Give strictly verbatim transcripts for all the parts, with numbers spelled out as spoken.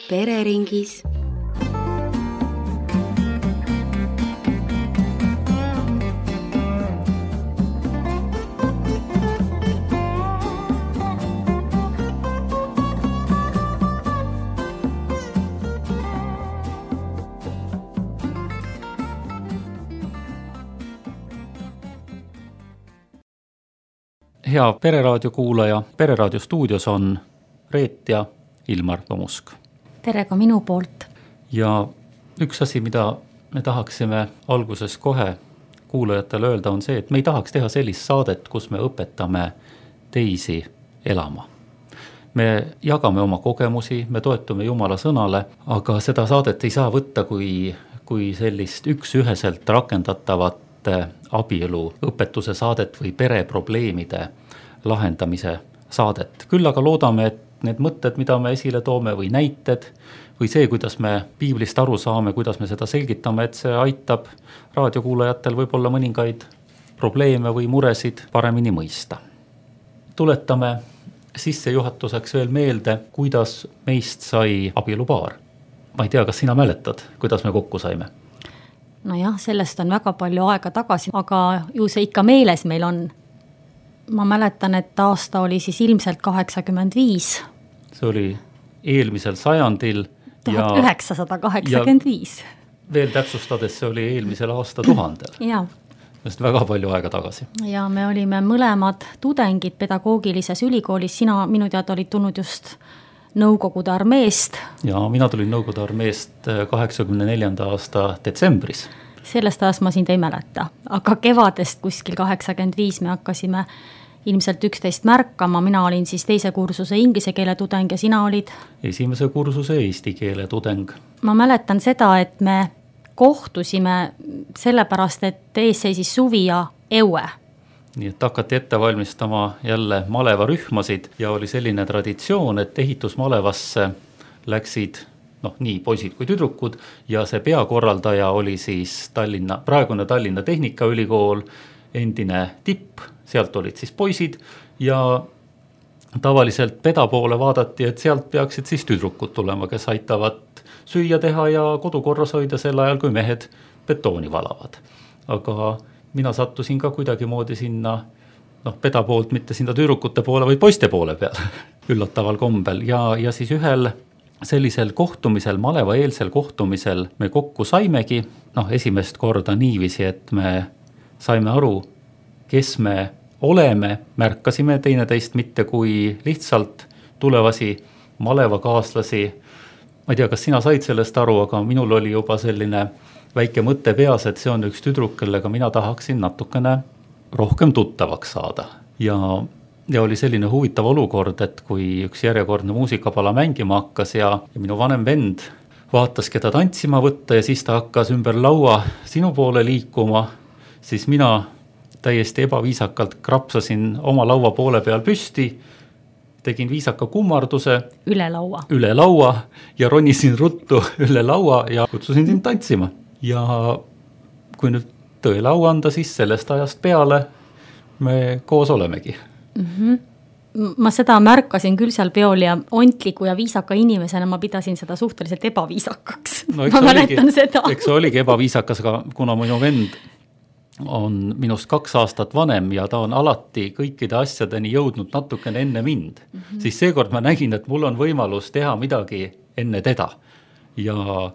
pereringis. Hea Pereraadio kuulaja, Pereraadio stuudios on Reet ja Ilmar Tomusk. Tere ka minu poolt. Ja üks asi, mida me tahaksime alguses kohe kuulajatele öelda, on see, et me ei tahaks teha sellist saadet, kus me õpetame teisi elama. Me jagame oma kogemusi, me toetume Jumala sõnale, aga seda saadet ei saa võtta kui, kui sellist üks-üheselt rakendatavat abielu õpetuse saadet või pereprobleemide lahendamise saadet. Küll aga loodame, et need mõtted, mida me esile toome või näited või see, kuidas me piiblist aru saame, kuidas me seda selgitame, et see aitab raadiokuulajatel võib-olla mõningaid probleeme või muresid paremini mõista. Tuletame sissejuhatuseks veel meelde, kuidas meist sai abielupaar. Ma ei tea, kas sina mäletad, kuidas me kokku saime? No jah, sellest on väga palju aega tagasi, aga ju see ikka meeles meil on. Ma mäletan, et aasta oli siis ilmselt kaheksakümmend viis. See oli eelmisel sajandil. tuhat üheksasada kaheksakümmend viis. Veel täpsustades, see oli eelmisel aasta tuhandel. Jaa. Sest väga palju aega tagasi. Ja me olime mõlemad tudengid pedagoogilises ülikoolis. Sina minu teada olid tulnud just Nõukogude armeest. Ja mina tulin Nõukogude armeest kaheksakümne neljanda aasta detsembris. Sellest ajast ma sind ei mäleta, aga kevadest kuskil kaheksakümmend viis me hakkasime ilmselt üksteist märkama. Mina olin siis teise kursuse inglise keele tudeng ja sina olid? Esimese kursuse eesti keele tudeng. Ma mäletan seda, et me kohtusime sellepärast, et ees seisis suvi ja eue. Nii et hakati ette valmistama jälle malevarühmasid ja oli selline traditsioon, et ehitusmalevasse läksid noh, nii poisid kui tüdrukud ja see peakorraldaja oli siis Tallinna, praegune Tallinna Tehnikaülikool, endine tipp, sealt olid siis poisid ja tavaliselt peda poole vaadati, et sealt peaksid siis tüdrukud tulema, kes aitavad süüa teha ja kodukorras hoida sel ajal, kui mehed betooni valavad. Aga mina sattusin ka kuidagi moodi sinna, noh, peda poolt, mitte sinna tüdrukute poole, vaid poiste poole peal, üllataval kombel. Ja, ja siis ühel sellisel kohtumisel, maleva eelsel kohtumisel me kokku saimegi, noh, esimest korda niiviisi, et me saime aru, kes me oleme, märkasime teineteist mitte kui lihtsalt tulevasi malevakaaslasi. Ma ei tea, kas sina said sellest aru, aga minul oli juba selline väike mõte peas, et see on üks tüdruk, kellega mina tahaksin natukene rohkem tuttavaks saada. Ja, ja oli selline huvitav olukord, et kui üks järjekordne muusikapala mängima hakkas ja, ja minu vanem vend vaatas, keda tantsima võtta ja siis ta hakkas ümber laua sinu poole liikuma, siis mina täiesti ebaviisakalt krapsasin oma laua poole peal püsti, tegin viisaka kummarduse üle laua. üle laua ja ronisin ruttu üle laua ja kutsusin sind tantsima. Ja kui nüüd tõele au anda, siis sellest ajast peale me koos olemegi. Mm-hmm. Ma seda märkasin küll seal peol ja ontliku ja viisaka inimesena ma pidasin seda suhteliselt ebaviisakaks. No, ma mäletan oligi, seda. Eks oligi ebaviisakas, aga kuna minu vend on minust kaks aastat vanem ja ta on alati kõikide asjadeni jõudnud natukene enne mind, mm-hmm. siis seekord ma nägin, et mul on võimalus teha midagi enne teda ja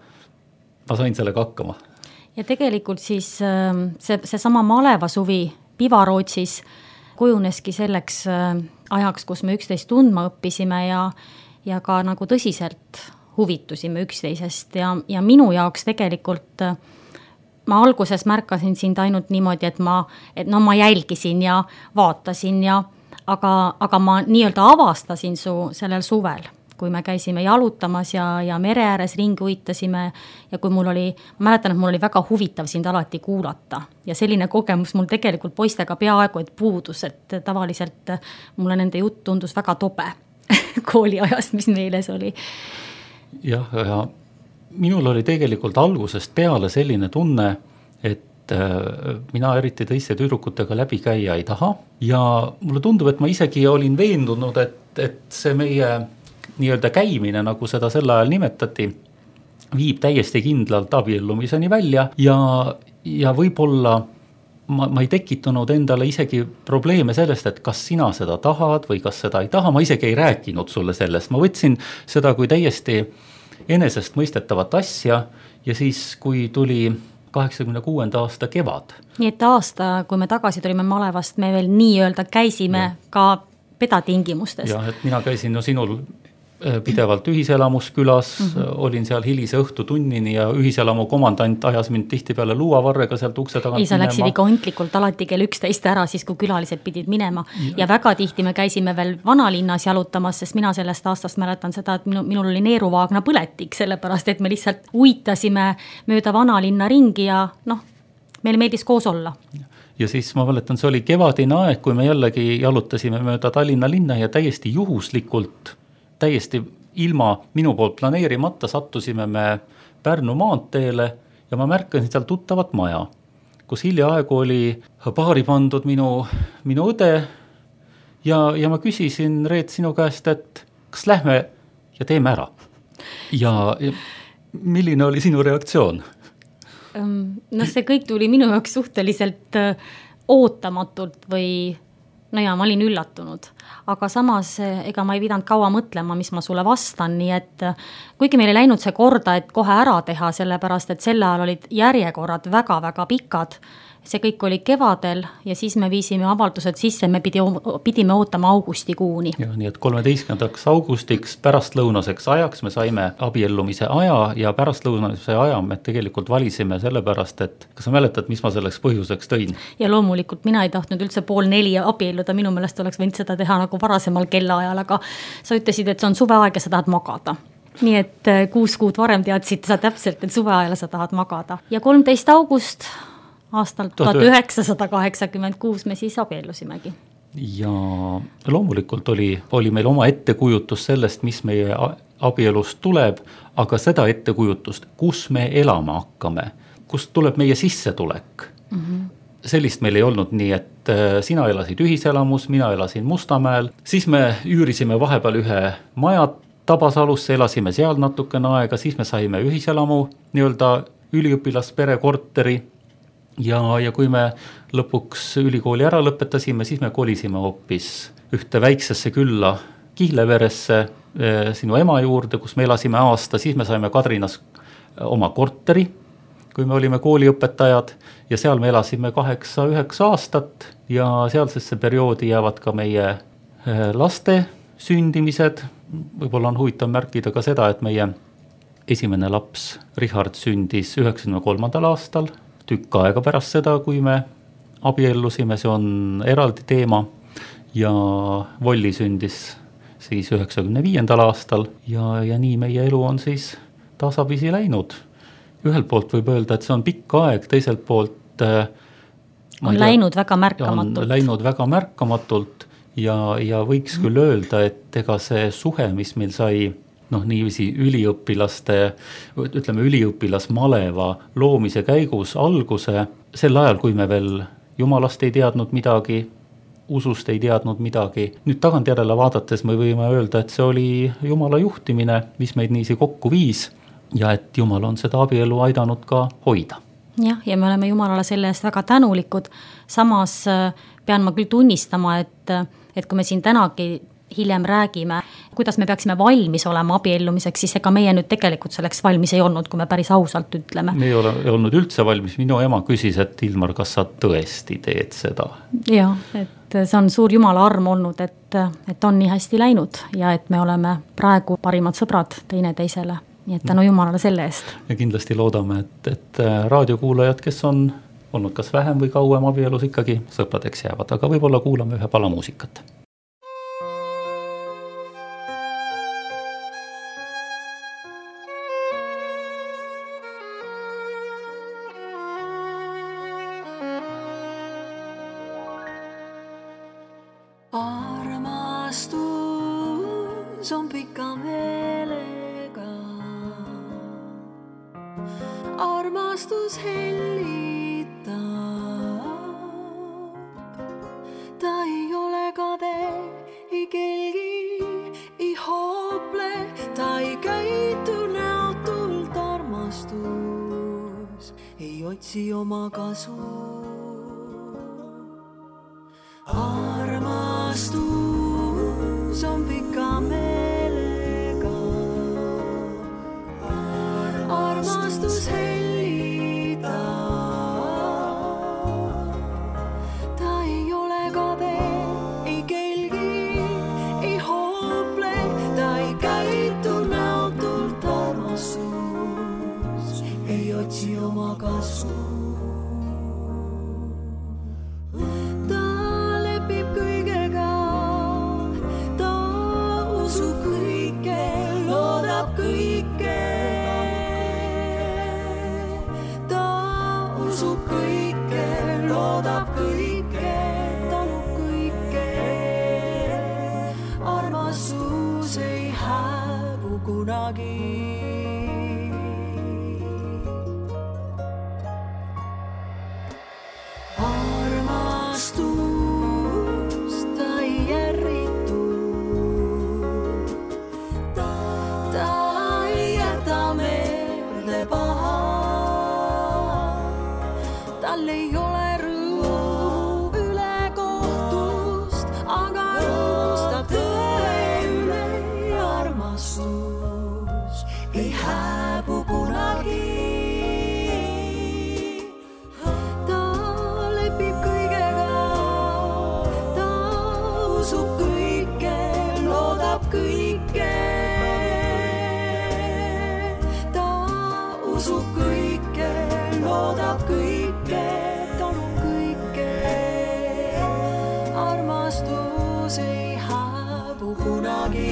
ma sain sellega hakkama. Ja tegelikult siis see, see sama malevasuvi Pivarootsis kujuneski selleks ajaks, kus me üksteist tundma õppisime ja, ja ka nagu tõsiselt huvitusime üksteisest ja, ja minu jaoks tegelikult ma alguses märkasin sind ainult niimoodi, et ma, et no ma jälgisin ja vaatasin ja aga, aga ma nii-öelda avastasin su sellel suvel, kui me käisime jalutamas ja, ja mere ääres ringi uitasime ja kui mul oli, ma mäletan, et mul oli väga huvitav sind alati kuulata ja selline kogemus mul tegelikult poistega peaaegu et puudus, et tavaliselt mulle nende jutt tundus väga tobe kooliajast, mis meeles oli. Jah, ja minul oli tegelikult algusest peale selline tunne, et mina eriti teiste tüdrukutega läbi käia ei taha ja mulle tundub, et ma isegi olin veendunud, et, et see meie nii-öelda käimine, nagu seda sel ajal nimetati, viib täiesti kindlalt abiellumiseni välja ja, ja võib-olla ma, ma ei tekitanud endale isegi probleeme sellest, et kas sina seda tahad või kas seda ei taha, ma isegi ei rääkinud sulle sellest, ma võtsin seda kui täiesti enesest mõistetavat asja ja siis, kui tuli kaheksakümne kuuenda aasta kevad. Nii et aasta, kui me tagasi tulime malevast, me veel nii-öelda käisime ja. Ka pedatingimustes. Ja, et mina käisin no sinul pidevalt ühiselamus külas, mm-hmm. olin seal hilise õhtutunnini ja ühiselamu komandant ajas mind tihtipeale luuavarrega sealt ukse tagant ei, sa minema. Läksid ikka ontlikult alati kell üksteist ära, siis kui külalised pidid minema ja. ja väga tihti me käisime veel vanalinnas jalutamas, sest mina sellest aastast mäletan seda, et minu, minul oli neeruvaagna põletik, sellepärast et me lihtsalt uitasime mööda vanalinna ringi ja noh, meile meeldis koos olla. Ja siis ma mäletan, see oli kevadine aeg, kui me jällegi jalutasime mööda Tallinna linna ja täiesti juhuslikult täiesti ilma minu poolt planeerimata sattusime me Pärnu maanteele ja ma märkasin seal tuttavat maja, kus hiljaaegu oli paari pandud minu, minu õde ja, ja ma küsisin, Reet, sinu käest, et kas lähme ja teeme ära. Ja, ja milline oli sinu reaktsioon? No see kõik tuli minu jaoks suhteliselt ootamatult või no ja, ma olin üllatunud, aga samas ega ma ei pidanud kaua mõtlema, mis ma sulle vastan, nii et kuigi meil ei läinud see korda, et kohe ära teha, sellepärast et sel ajal olid järjekorrad väga-väga pikad, see kõik oli kevadel ja siis me viisime avaldused sisse, me pidi, pidime ootama augustikuuni. Ja, nii et kolmeteistkümnendaks augustiks pärastlõunaseks ajaks me saime abiellumise aja ja pärastlõunase aja me tegelikult valisime sellepärast, et kas sa mäletad, mis ma selleks põhjuseks tõin? Ja loomulikult mina ei tahtnud üldse pool neli abielluda, minu meelest oleks võinud seda teha nagu varasemal kellaajal, aga sa ütlesid, et see on suveaeg ja sa tahad magada. Nii et kuus kuud varem teadsid sa täpselt, et suveajal sa tahad magada. Ja kolmteist august aastal tuhat üheksasada kaheksakümmend kuus me siis abiellusimegi. Ja loomulikult oli, oli meil oma ettekujutus sellest, mis meie abielust tuleb, aga seda ettekujutust, kus me elama hakkame, kust tuleb meie sissetulek. Mm-hmm. Sellist meil ei olnud, nii et sina elasid ühiselamus, mina elasin Mustamäel, siis me üürisime vahepeal ühe maja Tabasalusse, elasime seal natukene aega, siis me saime ühiselamu, nii-öelda üliõpilaspere korteri. Ja, ja kui me lõpuks ülikooli ära lõpetasime, siis me kolisime hoopis ühte väiksesse külla Kihlveeresse sinu ema juurde, kus me elasime aasta, siis me saime Kadrinas oma korteri, kui me olime kooliõpetajad ja seal me elasime kaheksa üheksa aastat ja sealsesse perioodi jäävad ka meie laste sündimised. Võib-olla on huvitav märkida ka seda, et meie esimene laps Richard sündis üheksakümne kolmandal aastal, tükk aega pärast seda, kui me abiellusime, see on eraldi teema ja Volli sündis siis üheksakümne viiendal aastal ja, ja nii meie elu on siis tasapisi läinud. Ühelt poolt võib öelda, et see on pikk aeg, teiselt poolt on tea, läinud väga märkamatult. On läinud väga märkamatult ja, ja võiks küll öelda, et ega see suhe, mis meil sai noh, niiviisi üliõpilaste, ütleme üliõpilasmaleva loomise käigus alguse, sel ajal, kui me veel Jumalast ei teadnud midagi, usust ei teadnud midagi. Nüüd tagantjärele vaadates me võime öelda, et see oli Jumala juhtimine, mis meid niisi kokku viis ja et Jumal on seda abielu aidanud ka hoida. Jah, ja me oleme Jumalale selle eest väga tänulikud. Samas pean ma küll tunnistama, et, et kui me siin tänagi hiljem räägime, kuidas me peaksime valmis olema abiellumiseks, siis ega meie nüüd tegelikult selleks valmis ei olnud, kui me päris ausalt ütleme. Me ei ole olnud üldse valmis. Minu ema küsis, et Ilmar, kas sa tõesti teed seda? Ja, et see on suur Jumala arm olnud, et, et on nii hästi läinud ja et me oleme praegu parimad sõbrad teine teisele. Nii et tänu Jumalale selle eest. Ja kindlasti loodame, et, et raadiokuulajad, kes on olnud kas vähem või kauem abielus, ikkagi sõpradeks jäävad, aga võib-olla kuulame ühe pala muusikat. Armastus on pika meelega, armastus hellitab, ta ei ole kade, ei kelgi, ei hoople ei otsi oma kasu. Armastus on pika meelega, armastus hellida. Ta ei ole kade, ei kelgi, ei hoople, ta ei käitu näotult. Armastus ei otsi oma kasu. Armastus, ta ei järritu, ta ei jäta meelde paha, tal ei ole rõõmu üle kohtust, aga rõõmustab tõe üle. Armastus ei hääbu kunagi. Ta lepib kõigega, ta usub kõike, loodab kõike. Ta usub kõike, loodab kõike, talub kõike. Armastus ei hääbu kunagi.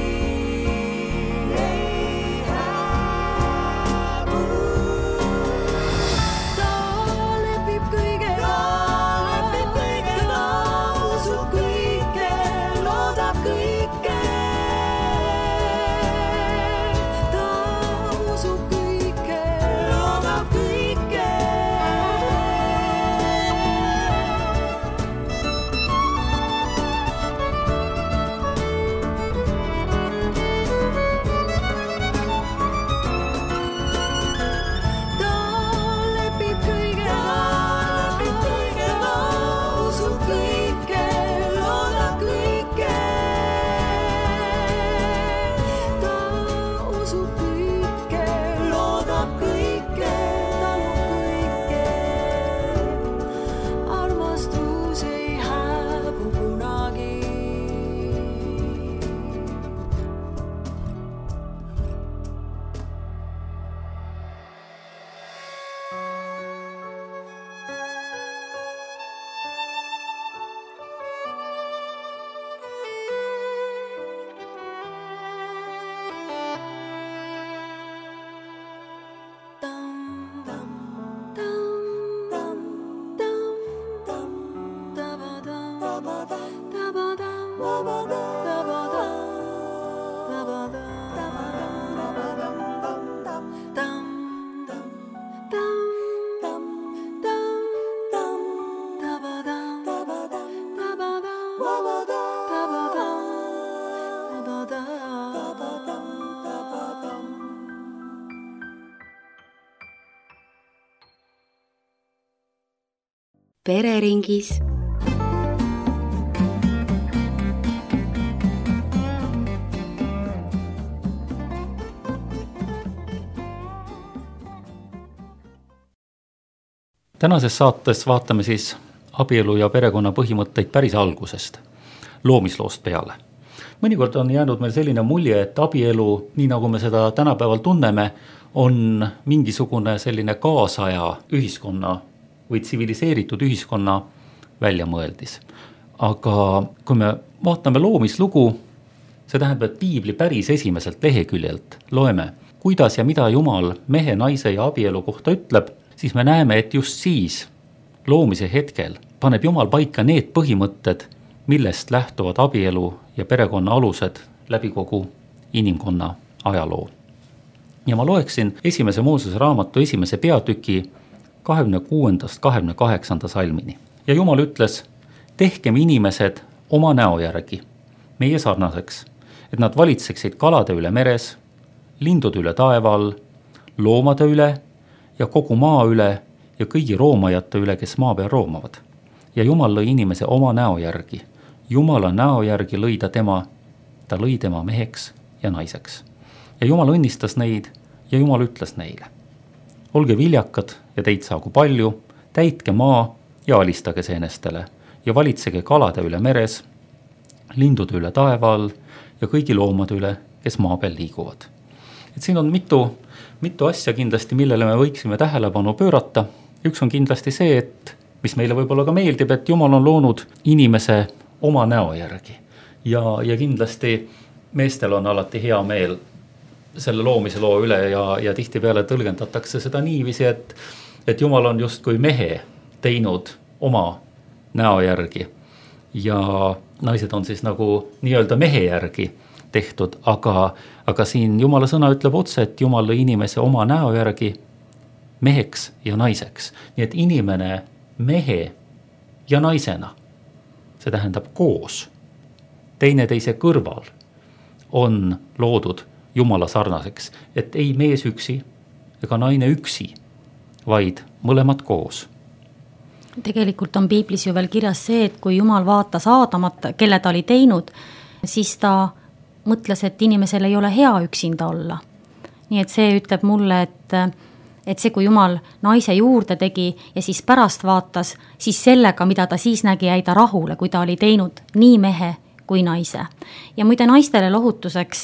Pereringis. Tänases saates vaatame siis abielu ja perekonna põhimõtteid päris algusest, loomisloost peale. Mõnikord on jäänud meil selline mulje, et abielu, nii nagu me seda tänapäeval tunneme, on mingisugune selline kaasaja ühiskonna või tsiviliseeritud ühiskonna väljamõeldis. Aga kui me vaatame loomislugu, see tähendab, et piibli päris esimeselt leheküljelt loeme, kuidas ja mida Jumal mehe, naise ja abielu kohta ütleb, siis me näeme, et just siis loomise hetkel paneb Jumal paika need põhimõtted, millest lähtuvad abielu ja perekonna alused läbi kogu inimkonna ajaloo. Ja ma loeksin esimese Moosese raamatu esimese peatüki kahekümne kuuendast kahekümne kaheksanda salmini. Ja Jumal ütles, tehkem inimesed oma näo järgi, meie sarnaseks, et nad valitseksid kalade üle meres, lindude üle taeva all, loomade üle ja kogu maa üle ja kõigi roomajate üle, kes maa peal roomavad. Ja Jumal lõi inimese oma näo järgi. Jumala näo järgi lõi ta tema, ta lõi tema meheks ja naiseks. Ja Jumal õnnistas neid ja Jumal ütles neile: olge viljakad ja teid saagu palju, täitke maa ja alistage seenestele ja valitsege kalade üle meres, lindude üle taeva all ja kõigi loomade üle, kes maa peal liiguvad. Et siin on mitu, mitu asja kindlasti, millele me võiksime tähelepanu pöörata. Üks on kindlasti see, et mis meile võib-olla ka meeldib, et Jumal on loonud inimese oma näo järgi. Ja, ja kindlasti meestel on alati hea meel selle loomise loo üle ja, ja tihti peale tõlgendatakse seda niiviisi, et, et Jumal on justkui mehe teinud oma näo järgi ja naised on siis nagu nii-öelda mehe järgi tehtud, aga, aga siin Jumala sõna ütleb otse, et Jumal lõi inimese oma näo järgi meheks ja naiseks. Nii et inimene mehe ja naisena, see tähendab koos, teineteise kõrval on loodud Jumala sarnaseks, et ei mees üksi ega naine üksi, vaid mõlemad koos. Tegelikult on piiblis ju veel kirjas see, et kui Jumal vaatas Aadamat, kelle ta oli teinud, siis ta mõtles, et inimesel ei ole hea üksinda olla. Nii et see ütleb mulle, et, et see, kui Jumal naise juurde tegi ja siis pärast vaatas, siis sellega, mida ta siis nägi, jäi ta rahule, kui ta oli teinud nii mehe kui naise. Ja muide naistele lohutuseks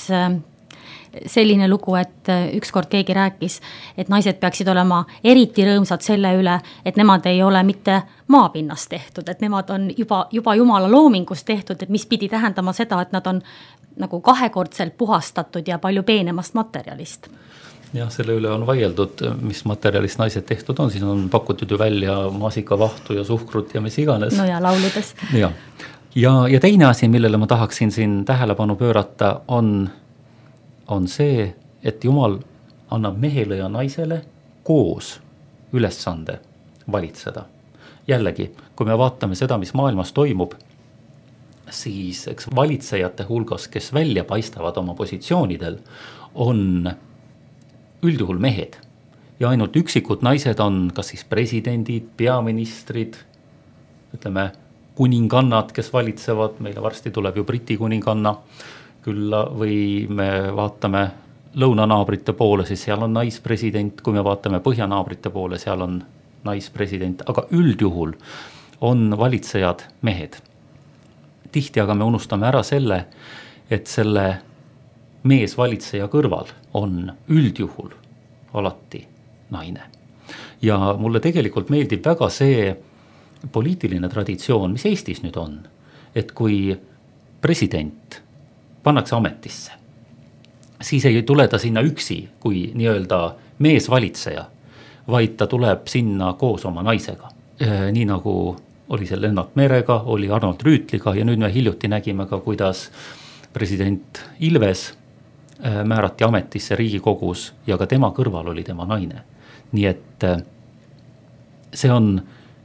selline lugu, et ükskord keegi rääkis, et naised peaksid olema eriti rõõmsad selle üle, et nemad ei ole mitte maapinnast tehtud, et nemad on juba, juba Jumala loomingust tehtud, et mis pidi tähendama seda, et nad on nagu kahekordselt puhastatud ja palju peenemast materjalist. Jah, selle üle on vaieldud, mis materjalist naised tehtud on, siis on pakutud ju välja maasikavahtu ja suhkrut ja mis iganes. No ja lauludes. Ja, ja, ja teine asi, millele ma tahaksin siin tähelepanu pöörata, on on see, et Jumal annab mehele ja naisele koos ülesande valitseda. Jällegi, kui me vaatame seda, mis maailmas toimub, siis eks valitsejate hulgas, kes välja paistavad oma positsioonidel, on üldjuhul mehed. Ja ainult üksikud naised on kas siis presidendid, peaministrid, ütleme kuningannad, kes valitsevad, meile varsti tuleb ju Briti kuninganna, külla või me vaatame lõunanaabrite poole, siis seal on naispresident, kui me vaatame põhjanaabrite poole, seal on naispresident, aga üldjuhul on valitsejad mehed. Tihti aga me unustame ära selle, et selle meesvalitseja kõrval on üldjuhul alati naine. Ja mulle tegelikult meeldib väga see poliitiline traditsioon, mis Eestis nüüd on, et kui president pannakse ametisse, siis ei tule ta sinna üksi kui nii-öelda meesvalitseja, vaid ta tuleb sinna koos oma naisega. Nii nagu oli see Lennart Merega, oli Arnold Rüütliga ja nüüd me hiljuti nägime ka, kuidas president Ilves määrati ametisse Riigikogus ja ka tema kõrval oli tema naine. Nii et see on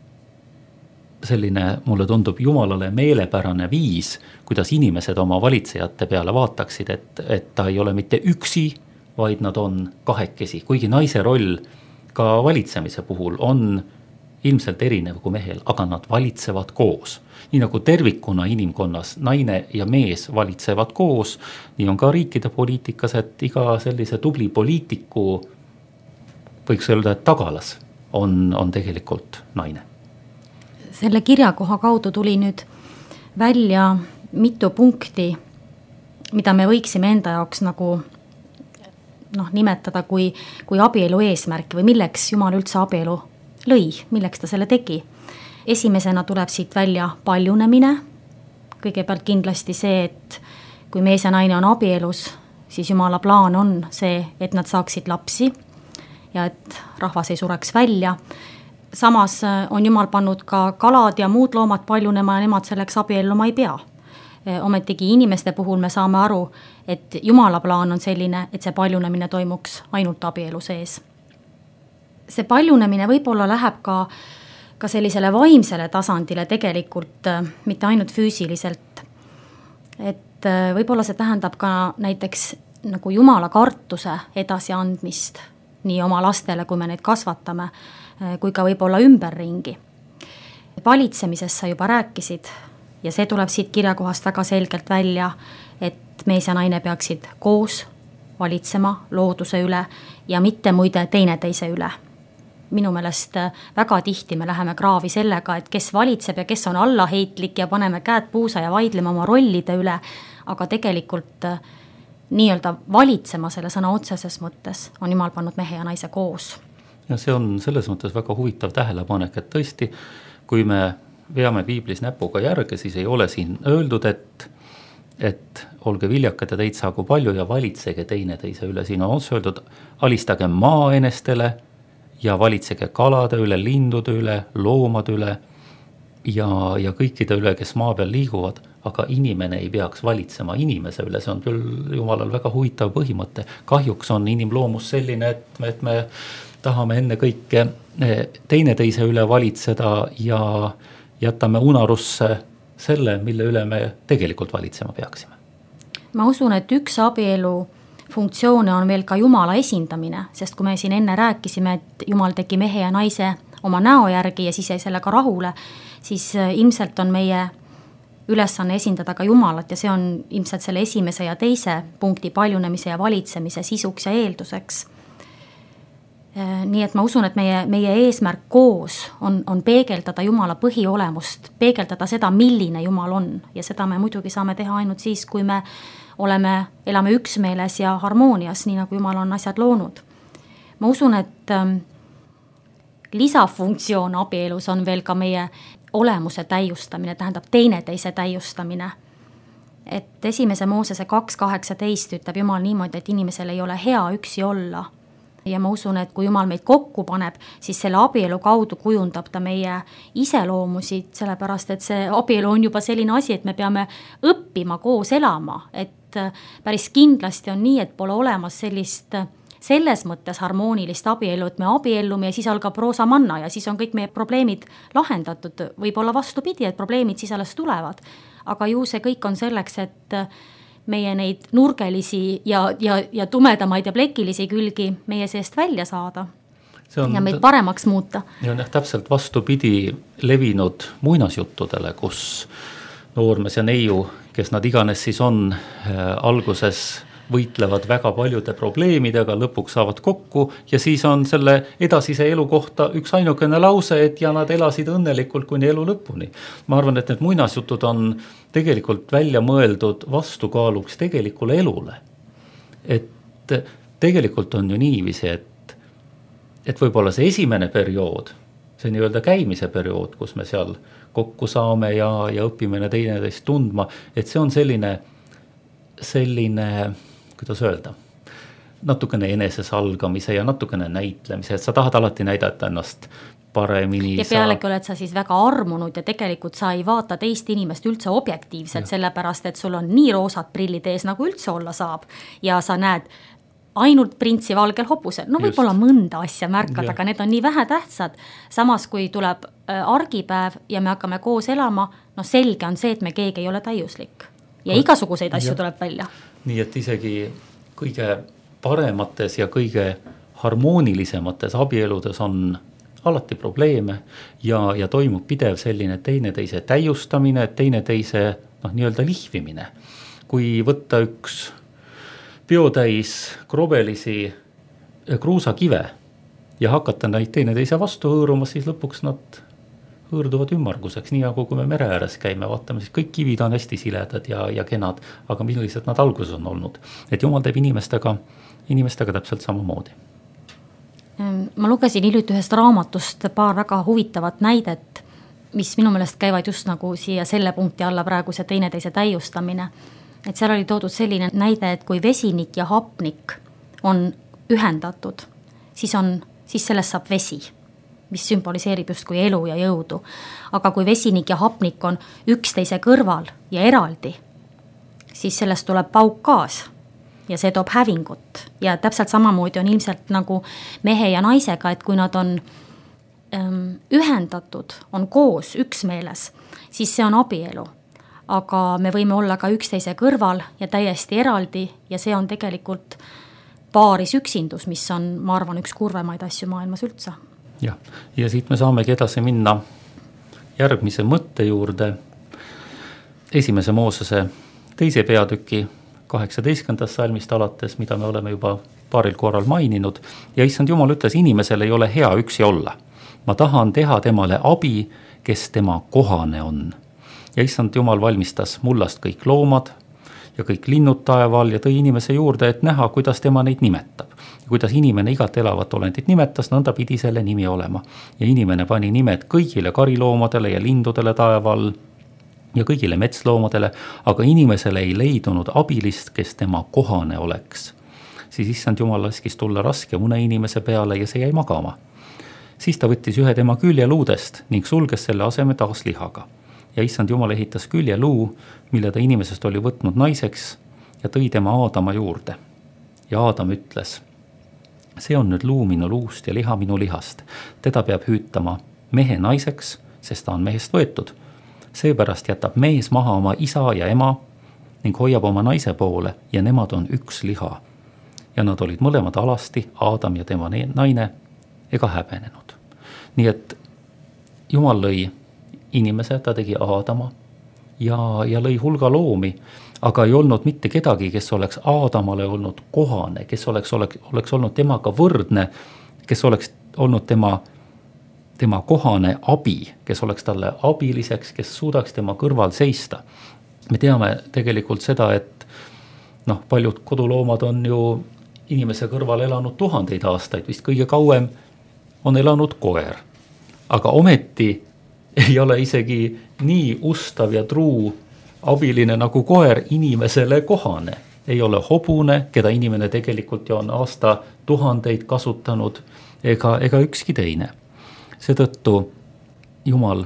selline, mulle tundub Jumalale meelepärane viis, kuidas inimesed oma valitsejate peale vaataksid, et, et ta ei ole mitte üksi, vaid nad on kahekesi. Kuigi naise roll ka valitsemise puhul on ilmselt erinev kui mehel, aga nad valitsevad koos. Nii nagu tervikuna inimkonnas naine ja mees valitsevad koos, nii on ka riikide poliitikas, et iga sellise tubli poliitiku, võiks öelda, et tagalas on, on tegelikult naine. Selle kirjakoha kaudu tuli nüüd välja mitu punkti, mida me võiksime enda jaoks nagu noh, nimetada kui, kui abielu eesmärk või milleks Jumal üldse abielu lõi, milleks ta selle tegi. Esimesena tuleb siit välja paljunemine. Kõigepealt kindlasti see, et kui mees ja naine on abielus, siis Jumala plaan on see, et nad saaksid lapsi ja et rahvas ei sureks välja. Samas on Jumal pannud ka kalad ja muud loomad paljunema ja nemad selleks abielluma ei pea. Ometigi inimeste puhul me saame aru, et Jumala plaan on selline, et see paljunemine toimuks ainult abielu sees. See paljunemine võib-olla läheb ka, ka sellisele vaimsele tasandile tegelikult, mitte ainult füüsiliselt. Et võib-olla see tähendab ka näiteks nagu Jumala kartuse edasiandmist nii oma lastele, kui me neid kasvatame, kui ka võib-olla ümberringi. Valitsemisest sa juba rääkisid ja see tuleb siit kirjakohast väga selgelt välja, et mees ja naine peaksid koos valitsema looduse üle ja mitte muide teineteise üle. Minu meelest väga tihti me läheme kraavi sellega, et kes valitseb ja kes on allaheitlik ja paneme käed puusa ja vaidleme oma rollide üle, aga tegelikult nii-öelda valitsema selle sõna otseses mõttes on Jumal pannud mehe ja naise koos. Ja see on selles mõttes väga huvitav tähelepanek, et tõesti, kui me veame piiblis näpuga järge, siis ei ole siin öeldud, et, et olge viljakad ja teid saagu palju ja valitsege teineteise üle. Siin on otse öeldud, alistage maaenestele ja valitsege kalade üle, lindude üle, loomade üle ja, ja kõikide üle, kes maa peal liiguvad, aga inimene ei peaks valitsema inimese üle. See on küll Jumalal väga huvitav põhimõte. Kahjuks on inimloomus selline, et me, et me tahame enne kõike teineteise üle valitseda ja jätame unarusse selle, mille üle me tegelikult valitsema peaksime. Ma usun, et üks abielu funktsioone on veel ka Jumala esindamine, sest kui me siin enne rääkisime, et Jumal tegi mehe ja naise oma näo järgi ja siis jäi sellega rahule, siis ilmselt on meie ülesanne esindada ka Jumalat ja see on ilmselt selle esimese ja teise punkti paljunemise ja valitsemise sisuks ja eelduseks. Nii et ma usun, et meie, meie eesmärk koos on, on peegeldada Jumala põhiolemust, peegeldada seda, milline Jumal on ja seda me muidugi saame teha ainult siis, kui me oleme, elame üksmeeles ja harmoonias, nii nagu Jumal on asjad loonud. Ma usun, et ähm, lisafunktsioon abielus on veel ka meie olemuse täiustamine, tähendab teineteise täiustamine. Et esimese Moosese kaks kaheksateist ütleb Jumal niimoodi, et inimesel ei ole hea üksi olla. Ja ma usun, et kui Jumal meid kokku paneb, siis selle abielu kaudu kujundab ta meie iseloomusid, sellepärast et see abielu on juba selline asi, et me peame õppima koos elama, et päris kindlasti on nii, et pole olemas sellist selles mõttes harmoonilist abielu, et me abiellume ja siis algab roosa manna ja siis on kõik meie probleemid lahendatud. Võib-olla vastupidi, et probleemid siis alles tulevad, aga ju see kõik on selleks, et meie neid nurgelisi ja, ja, ja tumedamaid ja plekilisi külgi meie seest välja saada on, ja meid paremaks muuta. Ja on jah, täpselt vastupidi levinud muinasjuttudele, kus noormees ja neiu, kes nad iganes siis on, äh, alguses võitlevad väga paljude probleemidega, lõpuks saavad kokku ja siis on selle edasise elu kohta üks ainukene lause, et ja nad elasid õnnelikult kuni elu lõpuni. Ma arvan, et need muinasjutud on tegelikult välja mõeldud vastukaaluks tegelikule elule. Et tegelikult on ju niiviisi, et, et võib-olla see esimene periood, see nii-öelda käimise periood, kus me seal kokku saame ja, ja õpime teineteist tundma, et see on selline, selline kuidas öelda, natukene enesesalgamise ja natukene näitlemise, et sa tahad alati näidata ennast paremini. Ja pealegi oled sa siis väga armunud ja tegelikult sa ei vaata teist inimest üldse objektiivselt, ja. Sellepärast, et sul on nii roosad prillid ees, nagu üldse olla saab ja sa näed ainult printsi valgel hopusel. No võib-olla mõnda asja märkad, ja. Aga need on nii vähe tähtsad. Samas, kui tuleb argipäev ja me hakkame koos elama, no selge on see, et me keegi ei ole täiuslik. Ja igasuguseid asju ja. Tuleb välja. Nii et isegi kõige paremates ja kõige harmoonilisemates abieludes on alati probleeme ja, ja toimub pidev selline teineteise täiustamine, teineteise noh, nii-öelda lihvimine. Kui võtta üks biotäis krobelisi kruusakive ja hakata neid teineteise vastu hõõruma, siis lõpuks nad hõõrduvad ümmarguseks, nii nagu kui me mere ääres käime, vaatame, siis kõik kivid on hästi siledad ja, ja kenad, aga millised nad alguses on olnud. Et Jumal teeb inimestega, inimestega täpselt samamoodi. Ma lugesin hiljuti ühest raamatust paar väga huvitavat näidet, mis minu meelest käivad just nagu siia selle punkti alla praegu see teineteise täiustamine. Et seal oli toodud selline näide, et kui vesinik ja hapnik on ühendatud, siis, on, siis sellest saab vesi, mis sümboliseerib just kui elu ja jõudu. Aga kui vesinik ja hapnik on üksteise kõrval ja eraldi, siis sellest tuleb paukgaas ja see toob hävingut. Ja täpselt samamoodi on ilmselt nagu mehe ja naisega, et kui nad on ähm, ühendatud, on koos üksmeeles, siis see on abielu. Aga me võime olla ka üksteise kõrval ja täiesti eraldi ja see on tegelikult paaris üksindus, mis on, ma arvan, üks kurvemaid asju maailmas üldse. jah, ja siit me saamegi edasi minna järgmise mõtte juurde. Esimese Moosese teise peatüki kaheksateistkümnendast salmist alates, mida me oleme juba paaril korral maininud, ja issand Jumal ütles, inimesel ei ole hea üksi olla. Ma tahan teha temale abi, kes tema kohane on. Ja issand Jumal valmistas mullast kõik loomad ja kõik linnud taeval ja tõi inimese juurde, et näha, kuidas tema neid nimetab. Ja kuidas inimene igat elavat olendit nimetas, nõnda pidi selle nimi olema. Ja inimene pani nimed kõigile kariloomadele ja lindudele taeval ja kõigile metsloomadele, aga inimesele ei leidunud abilist, kes tema kohane oleks. Siis issand Jumal laskis tulla raske une inimese peale ja see jäi magama. Siis ta võttis ühe tema küljeluudest ning sulges selle aseme taas lihaga. Ja issand Jumal ehitas küljeluu, mille ta inimesest oli võtnud naiseks ja tõi tema Aadama juurde. Ja Aadam ütles, see on nüüd luu minu luust ja liha minu lihast. Teda peab hüütama mehe naiseks, sest ta on mehest võetud. Seepärast jätab mees maha oma isa ja ema ning hoiab oma naise poole ja nemad on üks liha. Ja nad olid mõlemad alasti, Aadam ja tema naine, ega häbenenud. Nii et Jumal lõi inimese, ta tegi Aadama ja, ja lõi hulga loomi, aga ei olnud mitte kedagi, kes oleks Aadamale olnud kohane, kes oleks, oleks, oleks olnud temaga võrdne, kes oleks olnud tema, tema kohane abi, kes oleks talle abiliseks, kes suudaks tema kõrval seista. Me teame tegelikult seda, et noh, paljud koduloomad on ju inimese kõrval elanud tuhandeid aastaid, vist kõige kauem on elanud koer. Aga ometi ei ole isegi nii ustav ja truu abiline nagu koer inimesele kohane. Ei ole hobune, keda inimene tegelikult on aasta tuhandeid kasutanud, ega, ega ükski teine. Seetõttu Jumal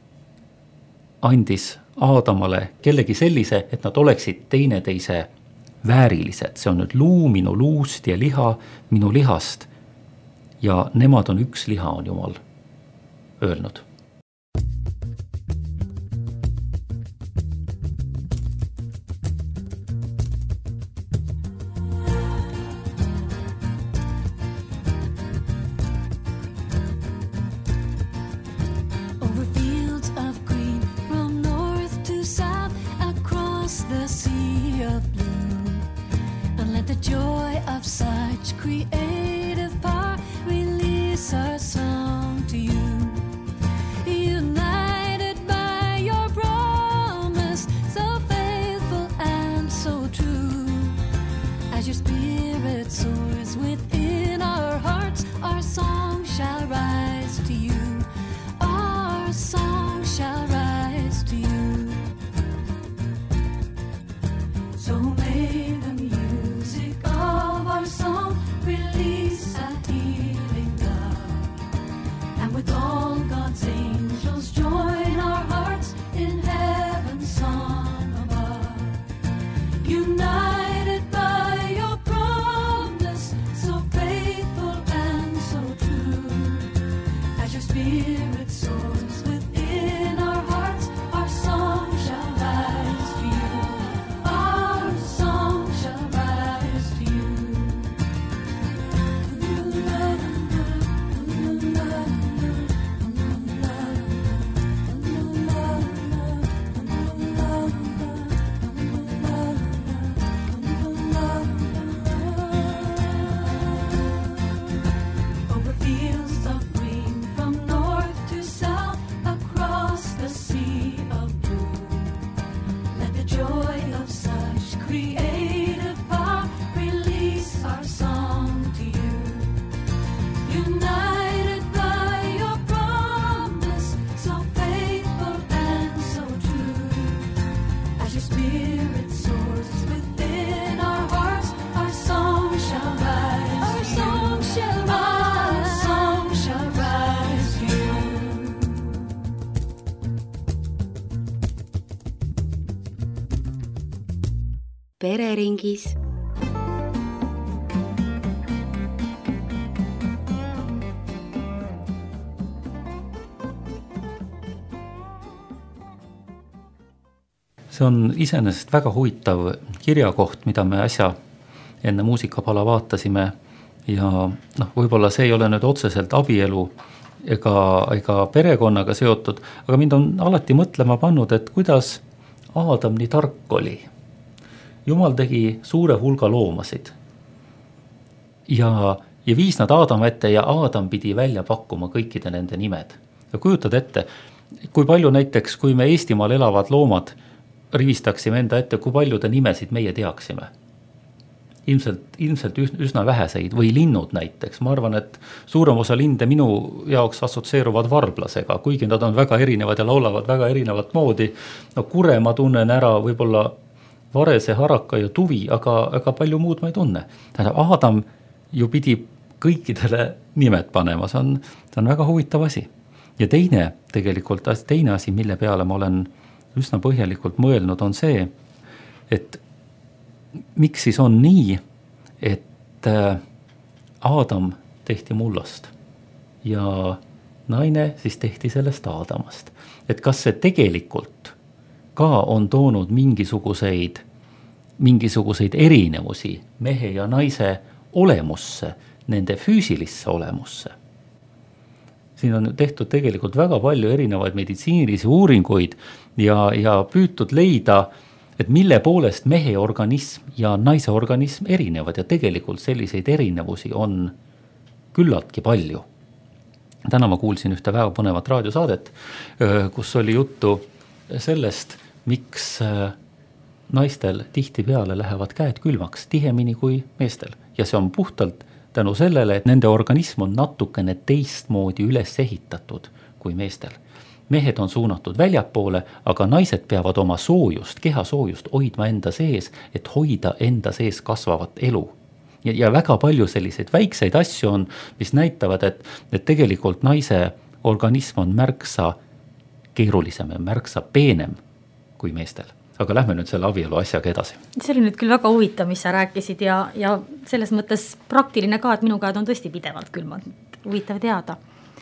andis Aadamale kellegi sellise, et nad oleksid teineteise väärilised. See on nüüd luu minu luust ja liha minu lihast. Ja nemad on üks liha, on Jumal öelnud. Pereringis. See on iseenesest väga huvitav kirjakoht, mida me äsja enne muusikapala vaatasime ja noh, võib-olla see ei ole nüüd otseselt abielu ega, ega perekonnaga seotud, aga mind on alati mõtlema pannud, et kuidas Aadam nii tark oli. Jumal tegi suure hulga loomasid ja, ja viis nad Aadama ette ja Aadam pidi välja pakkuma kõikide nende nimed. Ja kujutad ette, kui palju näiteks, kui me Eestimaal elavad loomad rivistaksime enda ette, kui paljude nimesid meie teaksime. Ilmselt, ilmselt üsna väheseid või linnud näiteks. Ma arvan, et suurem osa linde minu jaoks assotsieeruvad varblasega, kuigi nad on väga erinevad ja laulavad väga erinevat moodi. No kure ma tunnen ära, võib-olla varese, haraka ja tuvi, aga, aga palju muud ma ei tunne. Tähendab, Aadam ju pidi kõikidele nimed panema, see on, see on väga huvitav asi. Ja teine, tegelikult teine asi, mille peale ma olen üsna põhjalikult mõelnud, on see, et miks siis on nii, et Aadam tehti mullast ja naine siis tehti sellest Aadamast. Et kas see tegelikult ka on toonud mingisuguseid, mingisuguseid erinevusi mehe ja naise olemusse, nende füüsilisse olemusse. Siin on tehtud tegelikult väga palju erinevaid meditsiinilisi uuringuid ja, ja püütud leida, et mille poolest mehe organism ja naise organism erinevad ja tegelikult selliseid erinevusi on küllaltki palju. Täna ma kuulsin ühte väga põnevat raadiosaadet, kus oli juttu sellest, miks naistel tihtipeale lähevad käed külmaks tihemini kui meestel. Ja see on puhtalt tänu sellele, et nende organism on natukene teistmoodi üles ehitatud kui meestel. Mehed on suunatud väljapoole, aga naised peavad oma soojust, keha soojust hoidma enda sees, et hoida enda sees kasvavat elu. Ja, ja väga palju selliseid väikseid asju on, mis näitavad, et, et tegelikult naise organism on märksa keerulisem ja märksa peenem kui meestel. Aga lähme nüüd selle abielu asjaga edasi. See oli nüüd küll väga huvitav, mis sa rääkisid ja, ja selles mõttes praktiline ka, et minu käed on tõesti pidevalt külmad. Huvitav teada.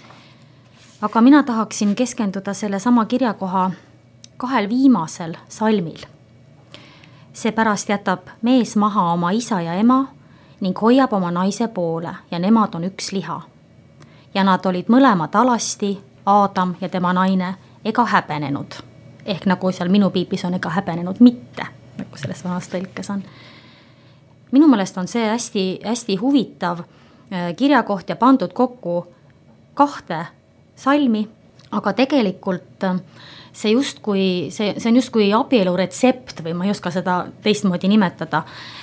Aga mina tahaksin keskenduda selle sama kirjakoha kahel viimasel salmil. Seepärast jätab mees maha oma isa ja ema ning hoiab oma naise poole ja nemad on üks liha. Ja nad olid mõlemad alasti, Aadam ja tema naine, ega häbenenud. Ehk nagu seal minu piipis on ega häbenenud mitte, nagu selles vanas tõlkes on. Minu meelest on see hästi, hästi huvitav kirjakoht ja pandud kokku kahte salmi, aga tegelikult see, just kui, see, see on just kui abielu retsept või ma ei oska seda teistmoodi nimetada.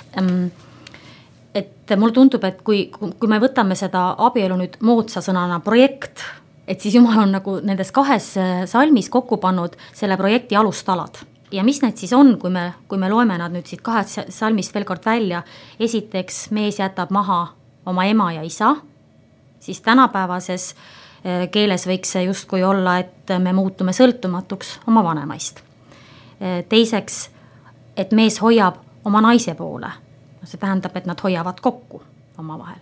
Et mulle tundub, et kui, kui me võtame seda abielu nüüd moodsa sõnana projekt, et siis Jumal on nagu nendes kahes salmis kokku pannud selle projekti alustalad. Ja mis need siis on, kui me, kui me loeme nad nüüd siit kahed salmist veel kord välja. Esiteks mees jätab maha oma ema ja isa, siis tänapäevases keeles võiks see justkui olla, et me muutume sõltumatuks oma vanemaist. Teiseks, et mees hoiab oma naise poole. See tähendab, et nad hoiavad kokku oma vahel.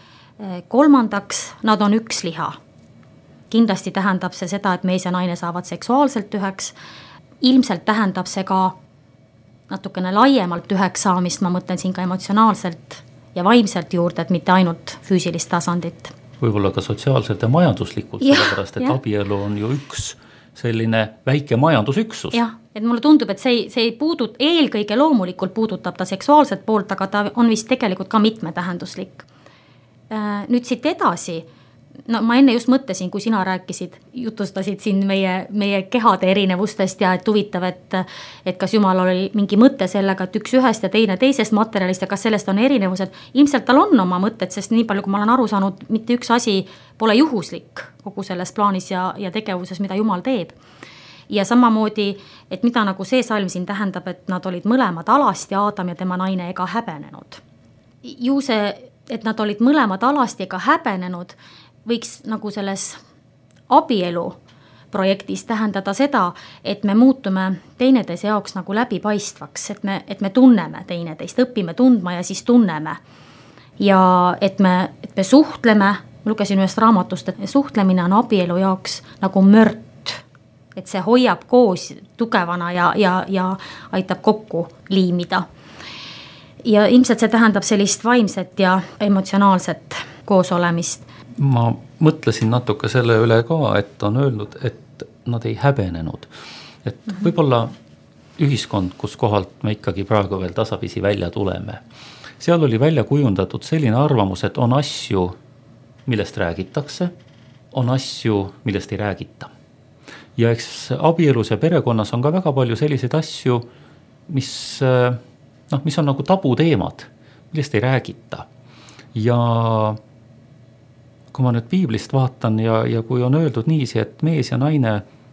Kolmandaks, nad on üks liha. Kindlasti tähendab see seda, et mees ja naine saavad seksuaalselt üheks. Ilmselt tähendab see ka natukene laiemalt üheks saamist, ma mõtlen siin ka emotsionaalselt ja vaimselt juurde, et mitte ainult füüsilist tasandit. Võib-olla ka sotsiaalselt ja majanduslikult, ja, sellepärast, et ja. Abielu on ju üks selline väike majandusüksus. Jah, et mulle tundub, et see, see ei puudut, eelkõige loomulikult puudutab ta seksuaalset poolt, aga ta on vist tegelikult ka mitmetähenduslik. Nüüd siit edasi, no ma enne just mõtlesin, kui sina rääkisid, jutustasid siin meie, meie kehade erinevustest ja et huvitav, et, et kas Jumal oli mingi mõte sellega, et üks ühest ja teine teisest materjalist ja kas sellest on erinevused. Ilmselt tal on oma mõtted, sest nii palju, kui ma olen aru saanud, mitte üks asi pole juhuslik kogu selles plaanis ja, ja tegevuses, mida Jumal teeb. Ja samamoodi, et mida nagu see salm siin tähendab, et nad olid mõlemad alasti, Aadam ja tema naine ega häbenenud. Ju see, et nad olid mõlemad alasti ega häbenenud, võiks nagu selles abielu projektis tähendada seda, et me muutume teineteise jaoks nagu läbipaistvaks, et me, et me tunneme teineteist, õpime tundma ja siis tunneme. Ja et me, et me suhtleme, ma lugesin ühest raamatust, et suhtlemine on abielu jaoks nagu mört, et see hoiab koos tugevana ja, ja, ja aitab kokku liimida. ja ilmselt see tähendab sellist vaimset ja emotsionaalset koosolemist. Ma mõtlesin natuke selle üle ka, et on öelnud, et nad ei häbenenud. Et mm-hmm. võib-olla ühiskond, kus kohalt me ikkagi praegu veel tasapisi välja tuleme. Seal oli välja kujundatud selline arvamus, et on asju, millest räägitakse, on asju, millest ei räägita. Ja eks abielus ja perekonnas on ka väga palju selliseid asju, mis, noh, mis on nagu tabuteemad, millest ei räägita. Ja kui ma nüüd piiblist vaatan ja, ja kui on öeldud niiviisi, et mees ja naine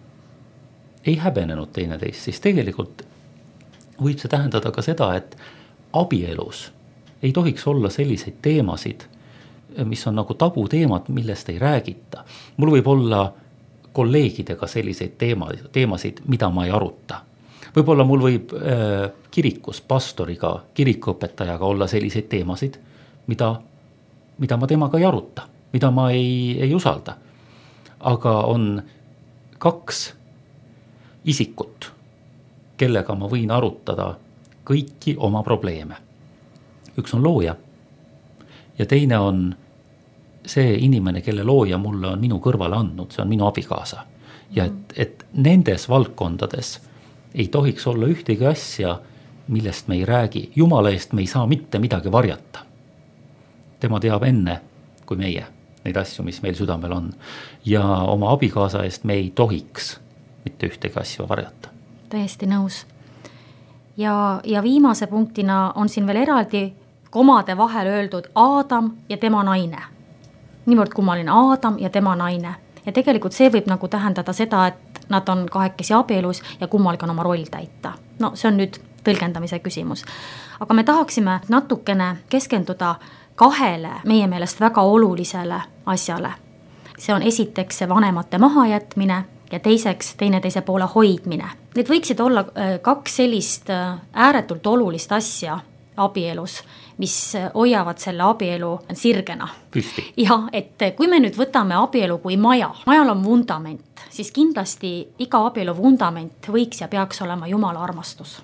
ei häbenenud teineteist, siis tegelikult võib see tähendada ka seda, et abielus ei tohiks olla selliseid teemasid, mis on nagu tabuteemad, millest ei räägita. Mul võib olla kolleegidega selliseid teema, teemasid, mida ma ei aruta. Võib-olla mul võib äh, kirikus pastoriga, kirikuõpetajaga olla selliseid teemasid, mida, mida ma temaga ei aruta, mida ma ei, ei usalda. Aga on kaks isikut, kellega ma võin arutada kõiki oma probleeme. Üks on looja ja teine on see inimene, kelle looja mulle on minu kõrvale andnud, see on minu abikaasa. Ja et, et nendes valdkondades ei tohiks olla ühtegi asja, millest me ei räägi. Jumala eest me ei saa mitte midagi varjata. Tema teab enne kui meie neid asju, mis meil südamel on. Ja oma abikaasa eest me ei tohiks mitte ühtegi asju varjata. Täiesti nõus. Ja, ja viimase punktina on siin veel eraldi komade vahel öeldud Aadam ja tema naine. Niivõrd kummaline Aadam ja tema naine. Ja tegelikult see võib nagu tähendada seda, et nad on kahekesi abielus ja kummalgi on oma roll täita. No see on nüüd tõlgendamise küsimus. Aga me tahaksime natukene keskenduda kahele meie meelest väga olulisele asjale. See on esiteks see vanemate mahajätmine ja teiseks teineteise poole hoidmine. Need võiksid olla kaks sellist ääretult olulist asja abielus, mis hoiavad selle abielu sirgena. Püsti. Ja, et kui me nüüd võtame abielu kui maja, majal on vundament, siis kindlasti iga abielu vundament võiks ja peaks olema Jumala armastus.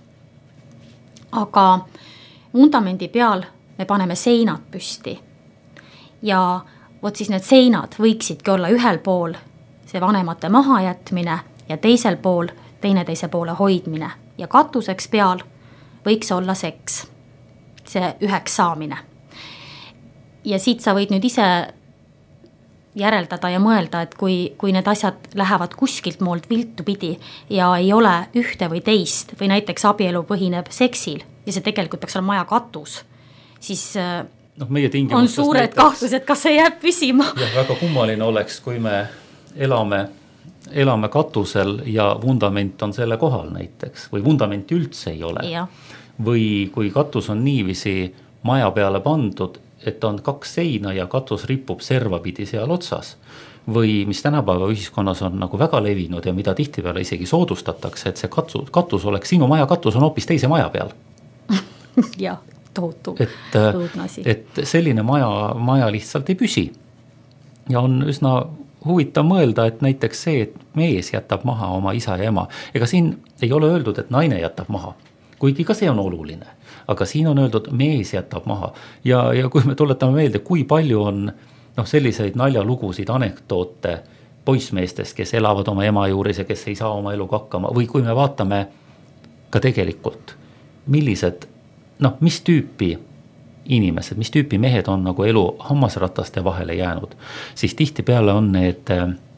Aga vundamendi peal me paneme seinad püsti. Ja vot siis need seinad võiksidki olla ühel pool see vanemate mahajätmine ja teisel pool teineteise poole hoidmine. Ja katuseks peal võiks olla seks. See üheks saamine. Ja siit sa võid nüüd ise järeldada ja mõelda, et kui, kui need asjad lähevad kuskilt moolt viltu pidi ja ei ole ühte või teist või näiteks abielu põhineb seksil ja see tegelikult peaks olema maja katus, siis no, meie on suured näiteks kahtlused, kas see jääb püsima. Ja väga kummaline oleks, kui me elame, elame katusel ja vundament on selle kohal näiteks või vundamenti üldse ei ole. Ja. Või kui katus on niivisi maja peale pandud, et on kaks seina ja katus ripub servapidi seal otsas. Või mis tänapäeva ühiskonnas on nagu väga levinud ja mida tihtipeale isegi soodustatakse, et see katus, katus oleks, sinu maja katus on hoopis teise maja peal. Jah, tohutu. Et, et selline maja, maja lihtsalt ei püsi. Ja on üsna huvitav mõelda, et näiteks see, et mees jätab maha oma isa ja ema. Ega siin ei ole öeldud, et naine jätab maha. Kuigi ka see on oluline, aga siin on öeldud, mees jätab maha. Ja, ja kui me tuletame meelde, kui palju on noh, selliseid naljalugusid, anekdoote poissmeestest, kes elavad oma ema juures ja kes ei saa oma eluga hakkama. Või kui me vaatame ka tegelikult, millised, noh, mis tüüpi inimesed, mis tüüpi mehed on nagu elu hammasrataste vahele jäänud, siis tihtipeale on need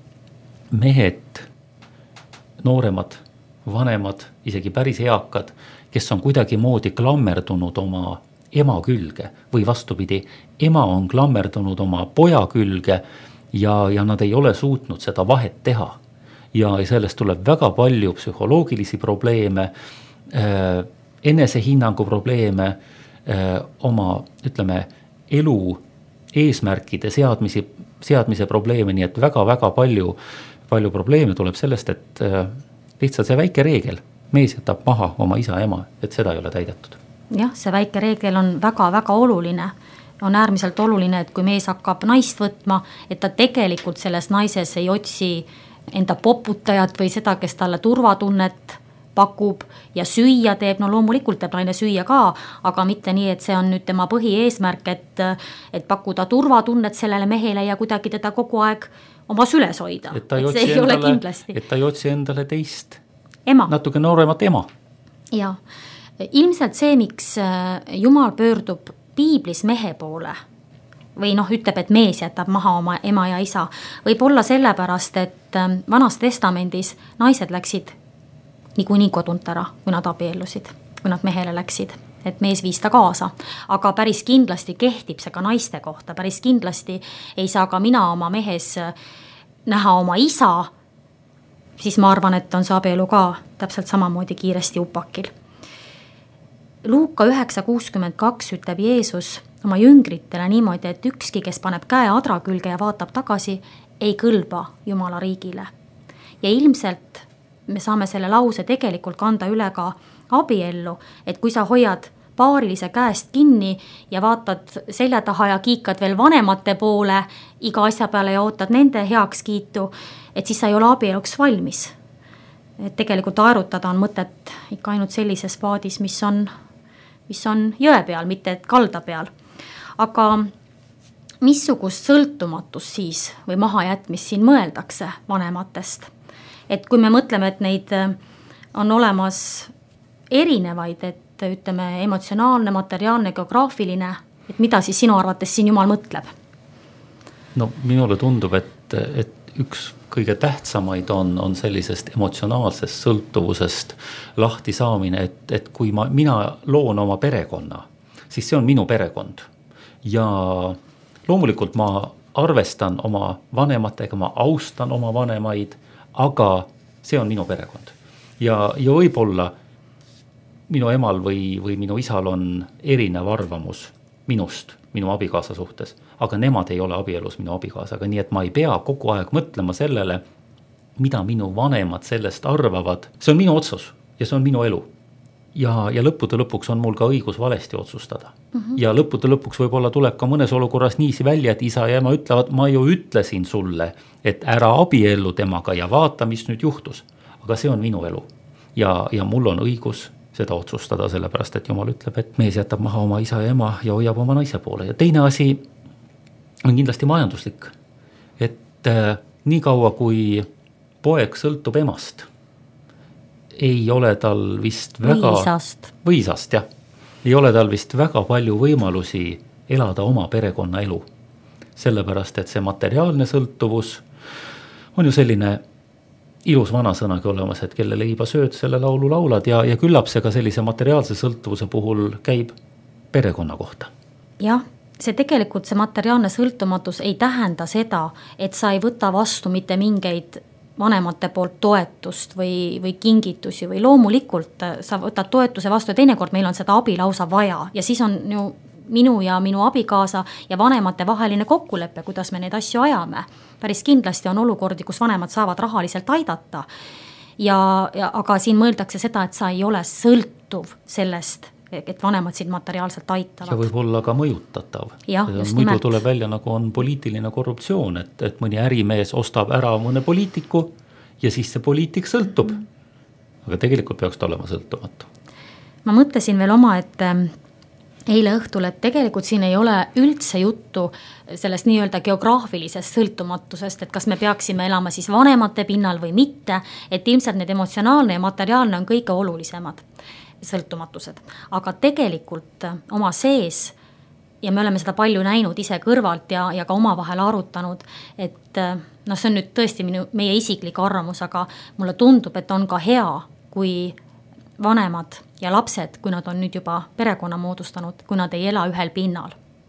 mehed, nooremad, vanemad, isegi päris eakad, kes on kuidagi moodi klammerdunud oma ema külge või vastupidi, ema on klammerdunud oma poja külge ja, ja nad ei ole suutnud seda vahet teha. Ja sellest tuleb väga palju psühholoogilisi probleeme, äh, enesehinnangu probleeme, äh, oma, ütleme, elu eesmärkide seadmisi, seadmise probleeme, nii et väga-väga palju, palju probleeme tuleb sellest, et äh, lihtsalt see väike reegel, mees jätab maha oma isa ja ema, et seda ei ole täidetud. Jah, see väike reegel on väga-väga oluline. On äärmiselt oluline, et kui mees hakkab naist võtma, et ta tegelikult selles naises ei otsi enda poputajat või seda, kes talle turvatunnet pakub ja süüa teeb, no loomulikult teeb naine süüa ka, aga mitte nii, et see on nüüd tema põhieesmärk, et, et pakkuda turvatunnet sellele mehele ja kuidagi teda kogu aeg oma süles hoida. Et ta ei, et otsi, ei endale, ole kindlasti. et ta ei otsi endale teist ema. natuke nooremat ema. Ja ilmselt see, miks Jumal pöördub piiblis mehe poole või noh, ütleb, et mees jätab maha oma ema ja isa, võib olla sellepärast, et Vanas Testamendis naised läksid niikuinii kodunt ära, kui nad abiellusid, kui nad mehele läksid, et mees viis ta kaasa. Aga päris kindlasti kehtib see ka naiste kohta, päris kindlasti ei saa ka mina oma mehes näha oma isa, siis ma arvan, et on see abielu ka täpselt samamoodi kiiresti upakil. Luuka üheksa kuuskümmend kaks ütleb Jeesus oma jüngritele niimoodi, et ükski, kes paneb käe adra külge ja vaatab tagasi, ei kõlba Jumala riigile. Ja ilmselt me saame selle lause tegelikult kanda üle ka abiellu, et kui sa hoiad paarilise käest kinni ja vaatad selja taha ja kiikad veel vanemate poole iga asja peale ja ootad nende heakskiitu, et siis sa ei ole abieluks valmis. Et tegelikult aerutada on mõtet ikka ainult sellises paadis, mis on, mis on jõe peal, mitte et kalda peal. Aga missugust sõltumatust siis või mahajätmist siin mõeldakse vanematest? Et kui me mõtleme, et neid on olemas erinevaid, et ütleme emotsionaalne, materiaalne, geograafiline, et mida siis sinu arvates siin Jumal mõtleb? No minule tundub, et, et üks kõige tähtsamaid on, on sellisest emotsionaalsest sõltuvusest lahti saamine, et, et kui ma, mina loon oma perekonna, siis see on minu perekond. Ja loomulikult ma arvestan oma vanematega, ma austan oma vanemaid, aga see on minu perekond. Ja, ja võib-olla minu emal või, või minu isal on erinev arvamus minust, minu abikaasa suhtes, aga nemad ei ole abielus minu abikaasaga, nii et ma ei pea kogu aeg mõtlema sellele, mida minu vanemad sellest arvavad. See on minu otsus ja see on minu elu. Ja, ja lõppude lõpuks on mul ka õigus valesti otsustada. Mm-hmm. Ja lõppude lõpuks võib-olla tuleb ka mõnes olukorras niisi välja, et isa ja ema ütlevad, ma ju ütlesin sulle, et ära abiellu temaga ja vaata, mis nüüd juhtus. Aga see on minu elu. Ja, ja mul on õigus seda otsustada, sellepärast et Jumal ütleb, et mees jätab maha oma isa ja ema ja hoiab oma naise poole. Ja teine asi on kindlasti majanduslik. Et äh, nii kaua, kui poeg sõltub emast, ei ole tal vist väga... Võisast. Võisast, jah. Ei ole tal vist väga palju võimalusi elada oma perekonna elu. Sellepärast, et see materiaalne sõltuvus on ju selline ilus vanasõnagi olemas, et kelle leiba sööd, selle laulu laulad ja, ja küllap see ka sellise materiaalse sõltuvuse puhul käib perekonna kohta. Jah, see tegelikult see materiaalne sõltumatus ei tähenda seda, et sa ei võta vastu mitte mingeid vanemate poolt toetust või, või kingitusi või loomulikult sa võtad toetuse vastu ja teinekord meil on seda abi lausa vaja ja siis on ju minu ja minu abikaasa ja vanemate vaheline kokkulepe, kuidas me neid asju ajame. Päris kindlasti on olukordi, kus vanemad saavad rahaliselt aidata. Ja, ja, aga siin mõeldakse seda, et sa ei ole sõltuv sellest, et vanemad sind materiaalselt aitavad. Ja võib olla ka mõjutatav. Ja, muidu tuleb välja, nagu on poliitiline korruptsioon, et, et mõni ärimees ostab ära mõne poliitiku ja siis see poliitik sõltub. Aga tegelikult peaks ta olema sõltumatu. Ma mõtlesin veel oma, et eile õhtul, et tegelikult siin ei ole üldse juttu sellest nii-öelda geograafilisest sõltumatusest, et kas me peaksime elama siis vanemate pinnal või mitte, et ilmselt need emotsionaalne ja materiaalne on kõige olulisemad sõltumatused. Aga tegelikult oma sees, ja me oleme seda palju näinud ise kõrvalt ja, ja ka oma vahel arutanud, et no see on nüüd tõesti minu, meie isiklik arvamus, aga mulle tundub, et on ka hea, kui vanemad ja lapsed, kui nad on nüüd juba perekonna moodustanud, kui nad ei ela ühel pinnal.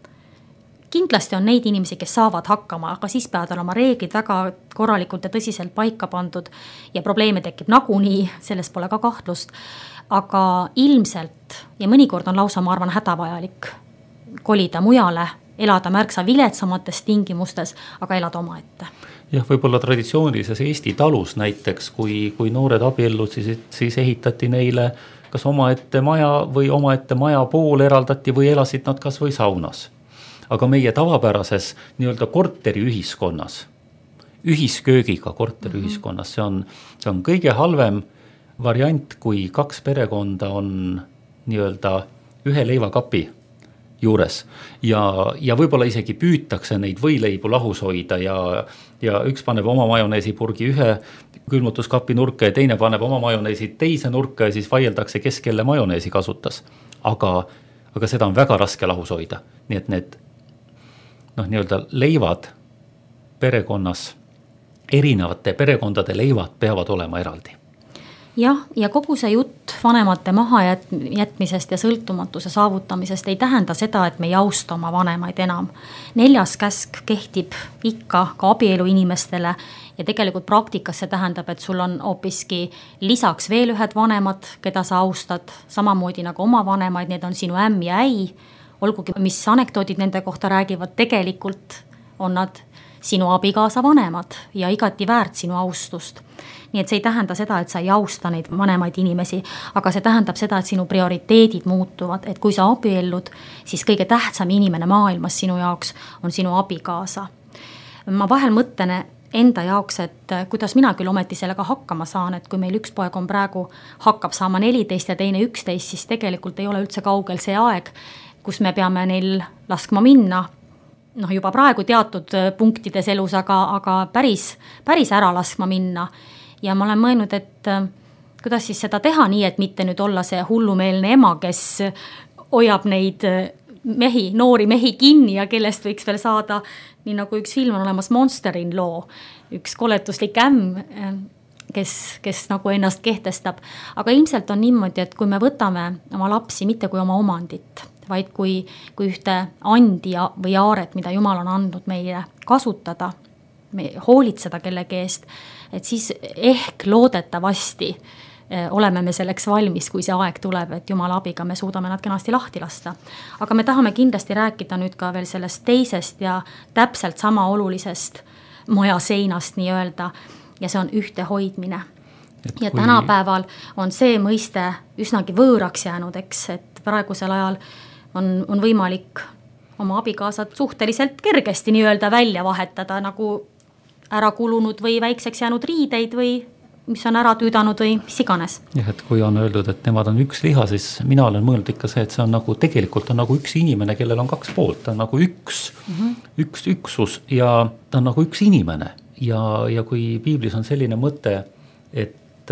Kindlasti on neid inimesi, kes saavad hakkama, aga siis peavad olema reeglid väga korralikult ja tõsiselt paika pandud ja probleeme tekib nagunii, selles pole ka kahtlust. Aga ilmselt ja mõnikord on lausa, ma arvan, hädavajalik kolida mujale, elada märksa viletsamates tingimustes, aga elada oma ette. Jah, võib-olla traditsioonilises Eesti talus näiteks, kui, kui noored abiellud, siis, siis ehitati neile kas oma ette maja või oma ette maja pool eraldati või elasid nad kas või saunas. Aga meie tavapärases nii-öelda korteriühiskonnas, ühisköögiga korteriühiskonnas, see on, see on kõige halvem variant, kui kaks perekonda on nii-öelda ühe leivakapi juures ja, ja võib-olla isegi püütakse neid võileibu lahus hoida ja, ja üks paneb oma majoneesipurgi ühe külmutuskapi nurka ja teine paneb oma majoneesi teise nurka ja siis vaieldakse, kes kelle majoneesi kasutas. Aga, aga seda on väga raske lahus hoida. Nii et need noh, nii-öelda leivad perekonnas, erinevate perekondade leivad peavad olema eraldi. Jah, ja kogu see jutt vanemate mahajätmisest ja sõltumatuse saavutamisest ei tähenda seda, et me ei austa oma vanemaid enam. Neljas käsk kehtib ikka ka abielu inimestele ja tegelikult praktikas see tähendab, et sul on hoopiski lisaks veel ühed vanemad, keda sa austad, samamoodi nagu oma vanemaid, need on sinu ämm ja äi, olgugi mis anekdoodid nende kohta räägivad, tegelikult on nad sinu abikaasa vanemad ja igati väärt sinu austust. Nii et see ei tähenda seda, et sa ei austa neid vanemaid inimesi, aga see tähendab seda, et sinu prioriteedid muutuvad, et kui sa abiellud, siis kõige tähtsam inimene maailmas sinu jaoks on sinu abikaasa. Ma vahel mõtlen enda jaoks, et kuidas mina küll ometi sellega hakkama saan, et kui meil üks poeg on praegu hakkab saama neliteist ja teine üksteist, siis tegelikult ei ole üldse kaugel see aeg, kus me peame neil laskma minna, noh juba praegu teatud punktides elus, aga, aga päris, päris ära laskma minna. Ja ma olen mõelnud, et kuidas siis seda teha nii, et mitte nüüd olla see hullumeelne ema, kes hoiab neid mehi, noori mehi kinni ja kellest võiks veel saada, nii nagu üks film on olemas Monster in Law, üks koletuslik ämm, kes, kes nagu ennast kehtestab. Aga ilmselt on niimoodi, et kui me võtame oma lapsi mitte kui oma omandit, vaid kui, kui ühte andja või aaret, mida Jumal on andnud meile kasutada, me hoolitseda kellegi eest, et siis ehk loodetavasti oleme me selleks valmis, kui see aeg tuleb, et Jumala abiga me suudame nad kenasti lahti lasta. Aga me tahame kindlasti rääkida nüüd ka veel sellest teisest ja täpselt sama olulisest maja seinast nii öelda, ja see on ühtehoidmine. Et ja kui... tänapäeval on see mõiste üsnagi võõraks jäänud, eks, et praegusel ajal on, on võimalik oma abikaasad suhteliselt kergesti nii öelda välja vahetada, nagu ära kulunud või väikseks jäänud riideid või mis on ära tüüdanud või mis iganes. Jah, et kui on öeldud, et nemad on üks liha, siis mina olen mõelnud ikka see, et see on nagu, tegelikult on nagu üks inimene, kellel on kaks poolt, ta on nagu üks, mm-hmm. üks üksus ja ta on nagu üks inimene. Ja, ja kui piiblis on selline mõte, et,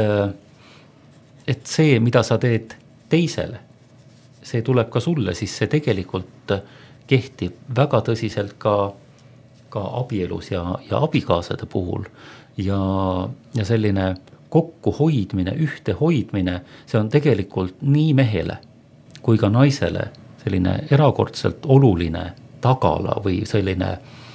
et see, mida sa teed teisele, see tuleb ka sulle, siis see tegelikult kehtib väga tõsiselt ka ka abielus ja, ja abikaasade puhul ja, ja selline kokkuhoidmine, ühtehoidmine, see on tegelikult nii mehele kui ka naisele selline erakordselt oluline tagala või selline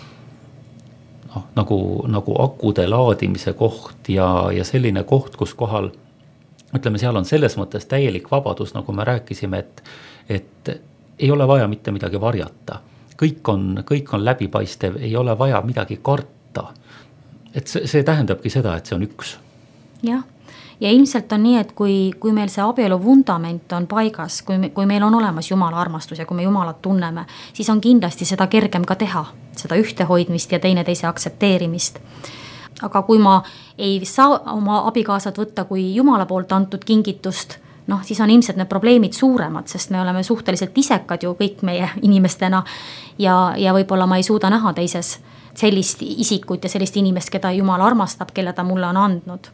no, nagu, nagu akude laadimise koht ja, ja selline koht, kus kohal, ütleme, seal on selles mõttes täielik vabadus, nagu me rääkisime, et, et ei ole vaja mitte midagi varjata. Kõik on, kõik on läbipaistev, ei ole vaja midagi karta. Et see, see tähendabki seda, et see on üks. Jah, ja ilmselt on nii, et kui, kui meil see abielu vundament on paigas, kui, me, kui meil on olemas Jumala armastus ja kui me Jumalat tunneme, siis on kindlasti seda kergem ka teha, seda ühtehoidmist ja teineteise aktsepteerimist. Aga kui ma ei saa oma abikaasad võtta kui Jumala poolt antud kingitust, noh, siis on ilmselt need probleemid suuremad, sest me oleme suhteliselt isekad ju kõik meie inimestena ja, ja võib-olla ma ei suuda näha teises sellist isikut ja sellist inimest, keda Jumal armastab, kelle ta mulle on andnud.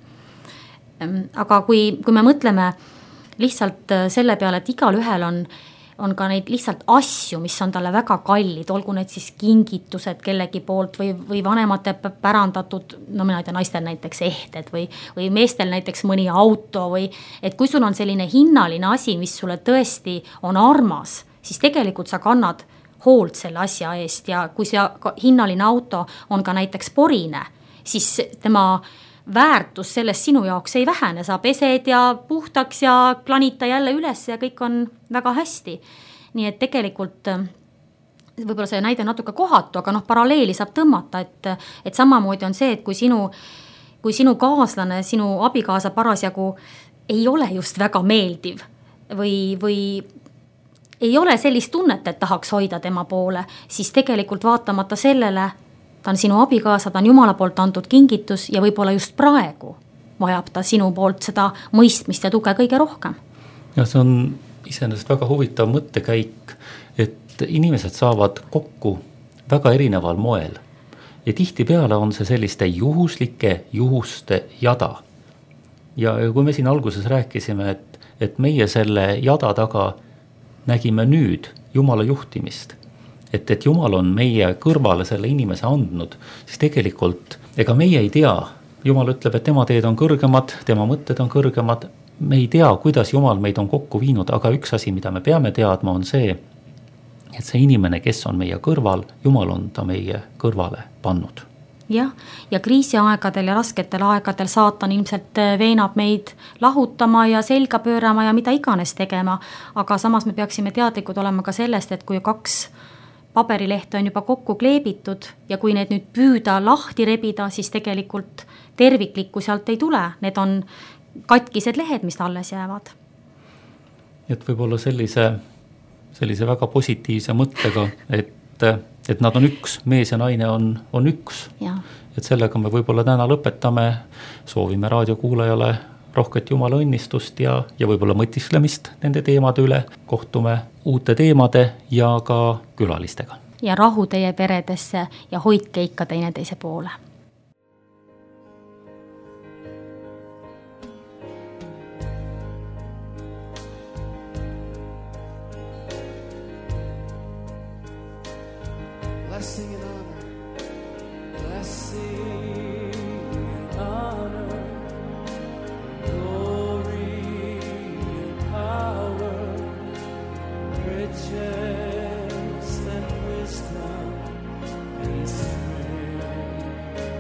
Aga kui, kui me mõtleme lihtsalt selle peale, et igal ühel on, on ka neid lihtsalt asju, mis on talle väga kallid, olgu need siis kingitused kellegi poolt või, või vanemate pärandatud, no mina ei tea, naistel näiteks ehted või, või meestel näiteks mõni auto või et kui sul on selline hinnaline asi, mis sulle tõesti on armas, siis tegelikult sa kannad hoolt selle asja eest ja kui see hinnaline auto on ka näiteks porine, siis tema väärtus sellest sinu jaoks ei vähene, sa pesed ja puhtaks ja planita jälle üles ja kõik on väga hästi. Nii et tegelikult võib-olla see näide natuke kohatu, aga noh, paralleeli saab tõmmata, et, et samamoodi on see, et kui sinu, kui sinu kaaslane, sinu abikaasa parasjagu ei ole just väga meeldiv või, või ei ole sellist tunnet, et tahaks hoida tema poole, siis tegelikult vaatamata sellele ta on sinu abikaasa, ta on Jumala poolt antud kingitus ja võib-olla just praegu vajab ta sinu poolt seda mõistmist ja tuge kõige rohkem. Ja see on iseenesest väga huvitav mõttekäik, et inimesed saavad kokku väga erineval moel. Ja tihtipeale on see selliste juhuslike juhuste jada. Ja kui me siin alguses rääkisime, et, et meie selle jada taga nägime nüüd Jumala juhtimist, et, et Jumal on meie kõrvale selle inimese andnud, siis tegelikult ega meie ei tea, Jumal ütleb, et tema teed on kõrgemad, tema mõtted on kõrgemad, me ei tea, kuidas Jumal meid on kokku viinud, aga üks asi, mida me peame teadma, on see, et see inimene, kes on meie kõrval, Jumal on ta meie kõrvale pannud. Jah, ja kriisiaegadel ja rasketel aegadel saatan ilmselt veenab meid lahutama ja selga pöörama ja mida iganes tegema, aga samas me peaksime teadlikud olema ka sellest, et kui kaks paberilehte on juba kokku kleebitud ja kui need nüüd püüda lahti rebida, siis tegelikult terviklikku sealt ei tule, need on katkised lehed, mis alles jäävad. Et võib-olla sellise, sellise väga positiivse mõttega, et, et nad on üks, mees ja naine on, on üks. Ja. Et sellega me võib-olla täna lõpetame, soovime raadiokuulajale rohket Jumala õnnistust ja, ja võib-olla mõtisklemist nende teemade üle. Kohtume uute teemade ja ka külalistega. Ja rahu teie peredesse ja hoidke ikka teineteise poole. Blessing and honor, blessing and honor, glory and power, riches and wisdom and strength.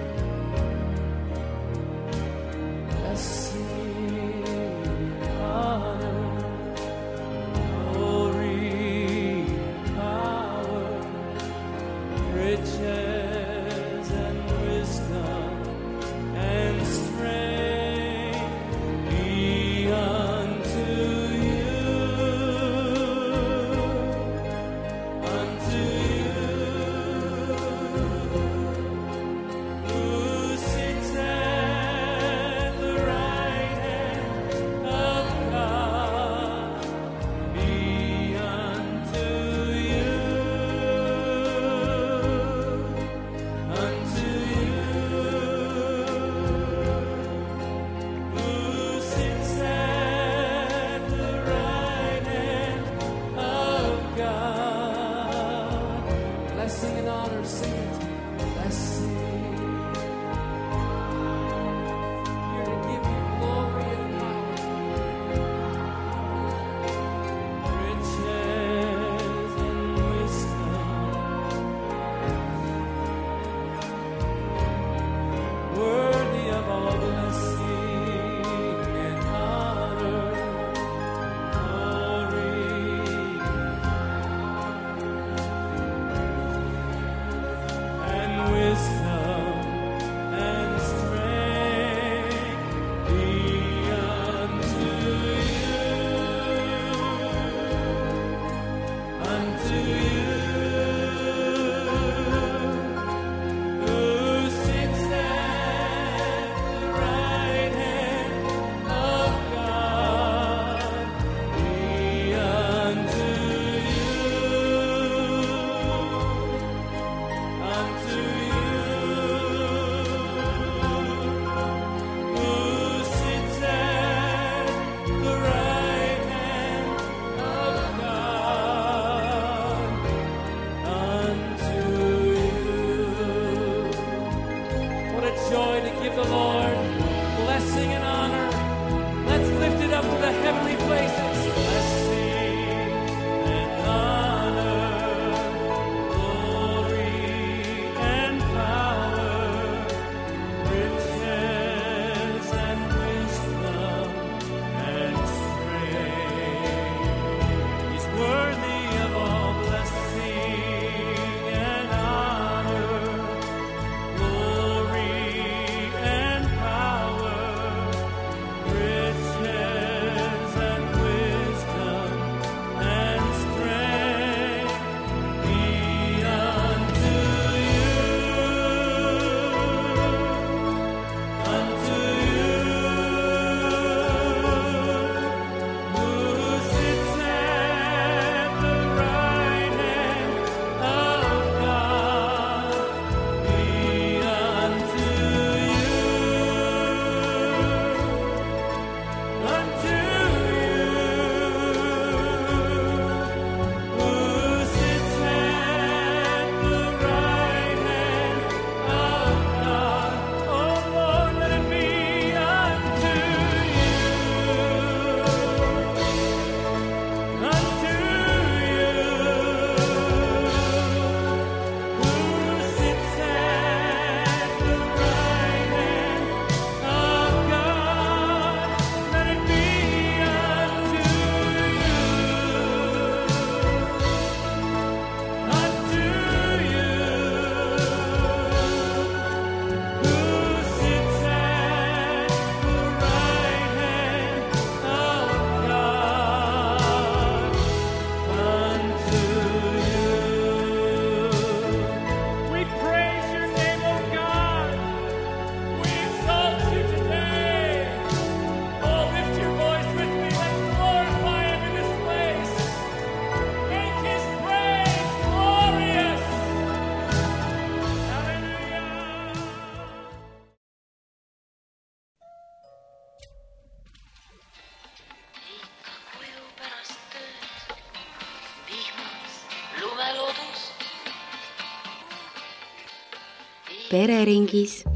pereringis